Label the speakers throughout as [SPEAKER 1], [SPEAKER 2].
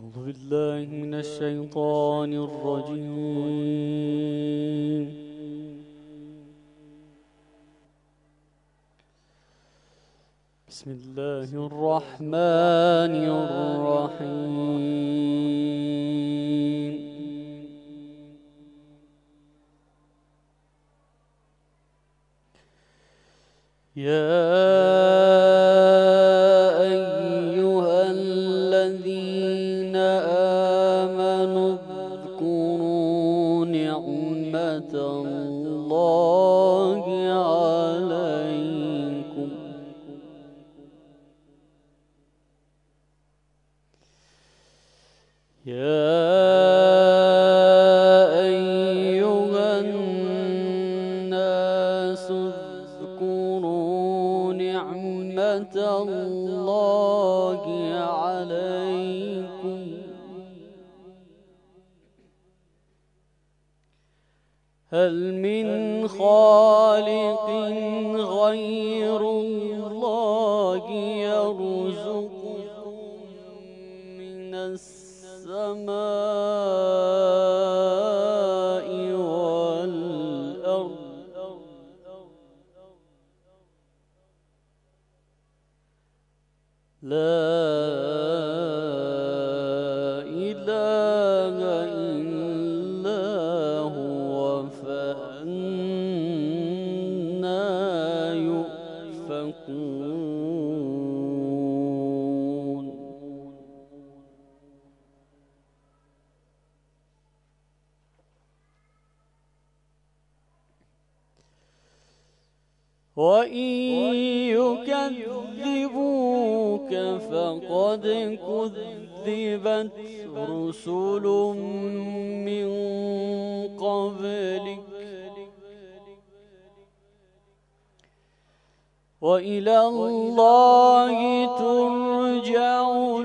[SPEAKER 1] أعوذ بالله من الشيطان الرجيم. بسم الله الرحمن الرحيم. يا أيها الذين آمنوا اذكروا نعمة الله عليكم اذكروا نعمة الله عليكم هل من خالق غير الله يرزقكم من السماء والأرض لا إله إلا هو فأنى يؤفكون وإن يكذبوك فقد كذبت رسل من قبلك وإلى الله ترجع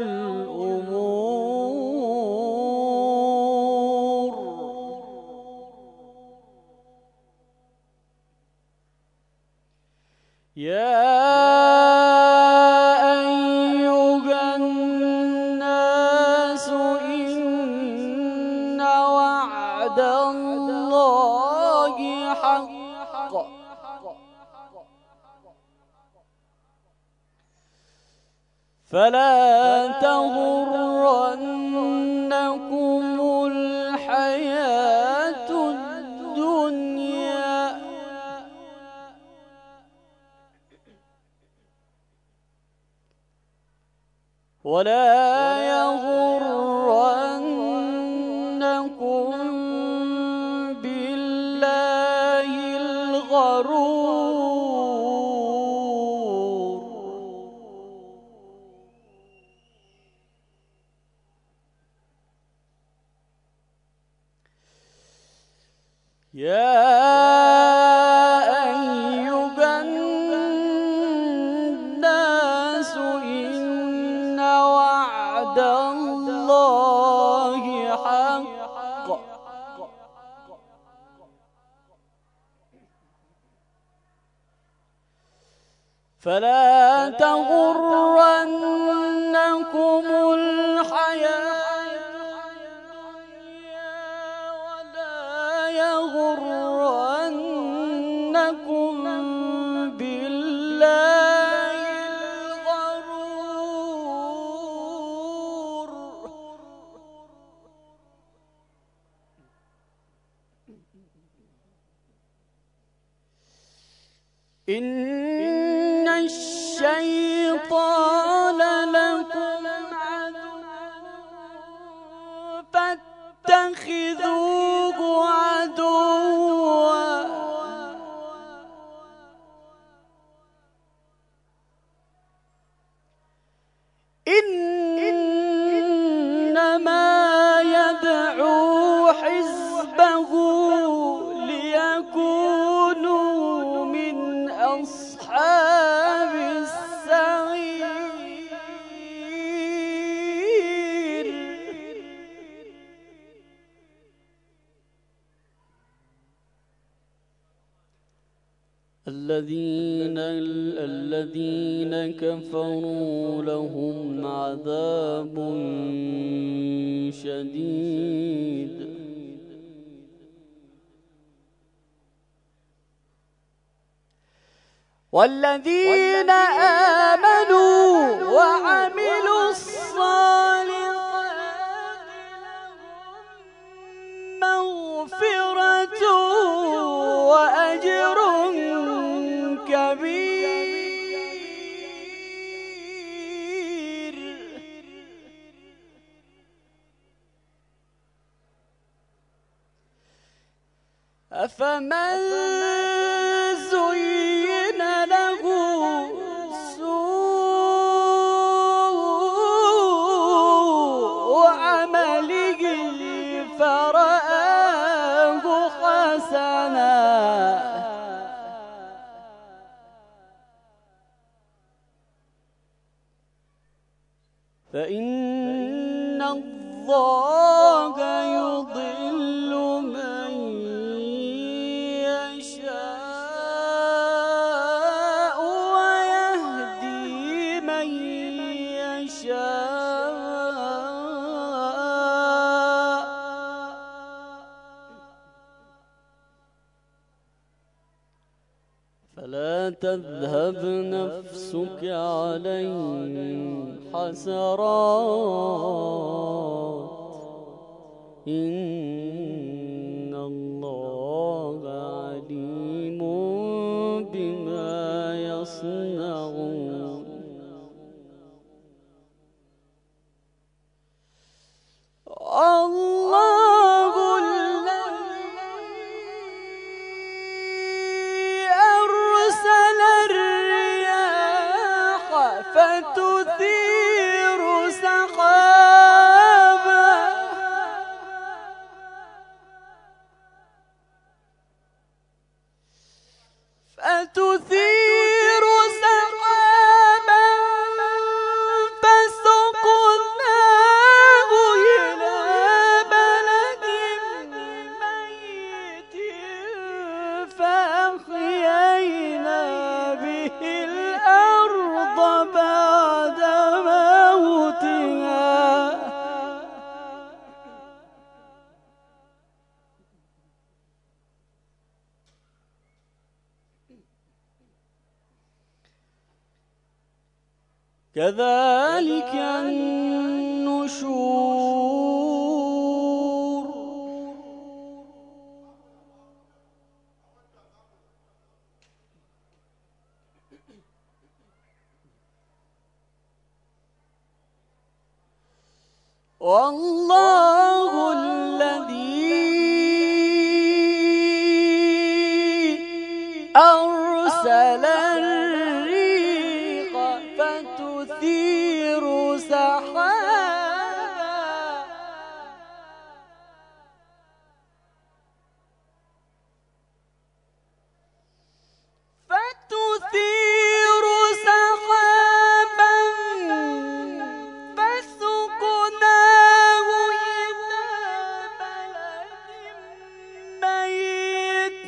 [SPEAKER 1] الأمور يا أيها الناس إن وعد الله حق فلا تغرنكم الحياة الدنيا ولا يغرنكم بالله الغرور يا أيها الناس إن وعد الله حق فلا تغرنكم الحياة الدنيا ولا يغرنكم بالله الغرور إن الشيطان لكم عدو فاتخذوه عدوا إنما يدعو حزبه ليكونوا من أصحاب السعير الذين كفروا لهم عذاب شديد. والذين آمنوا وعملوا الصالحات لهم مغفرة وأجر كبير. أفمن زين له سوء عمله فرآه حسنا فإن الله يضل من يشاء ويهدي من يشاء. فلا تذهب نفسك عليهم حسرات إن الله عليم بما يصنعون. الله الذي أرسل الرياح فتثير سحابا فسقناه إلى بلد ميت فأحيينا به الأرض بعد موتها. كذلك النشور. والله الذي أرسل الريح فتثير سحابا فسقناه إلى بلد ميت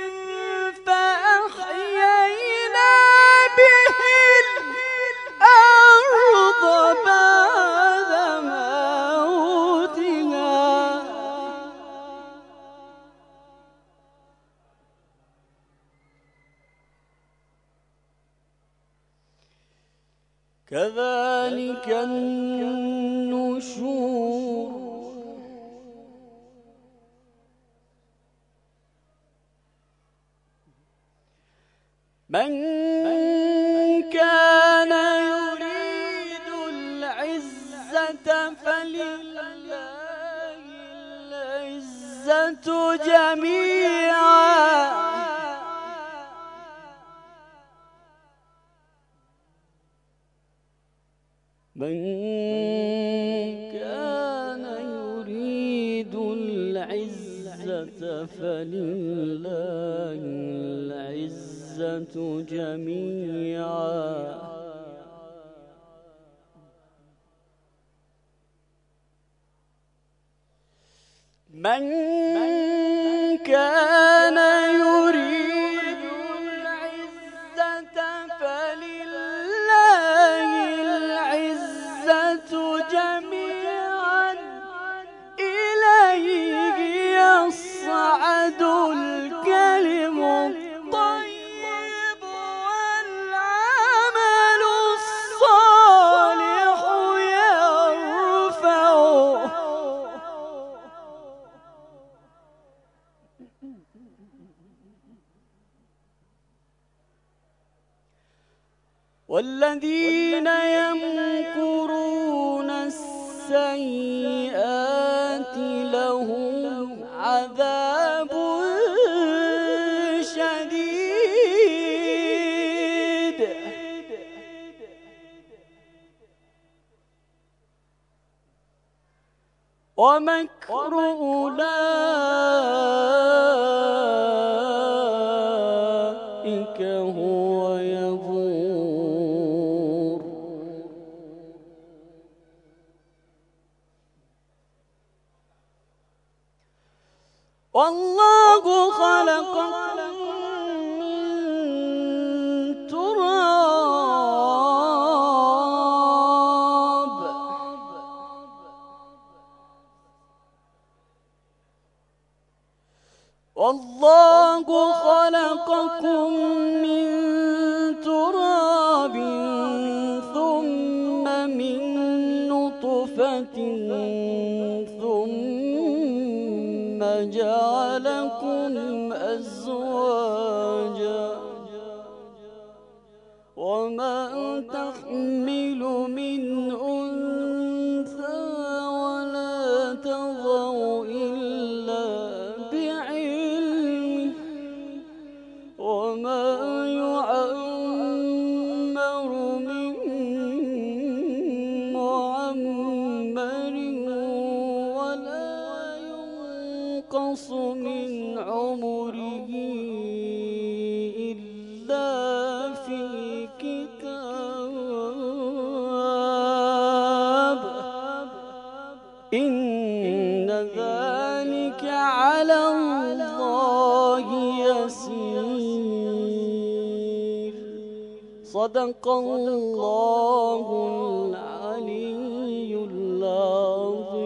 [SPEAKER 1] فأحيينا به الأرض بعد موتها. كذلك النشور. من كان يريد العزة فلله العزة جميعا. من كان يريد العزة فلله العزة جميعا. من كان يريد العزة فلله العزة جميعا والذين يمكرون السيئات لهم عذاب شديد ومكر أولئك هو يبور والله خلقكم من تراب والله خلقكم من تراب ثم من نطفة ثم جعلكم أزواجا وما تحمل من أنثى ولا تضع إلا بعلمه وما يعمر من معمر ولا ينقص من عمره إلا في كتاب إن ذلك على الله يسير صدق الله العلي العظيم.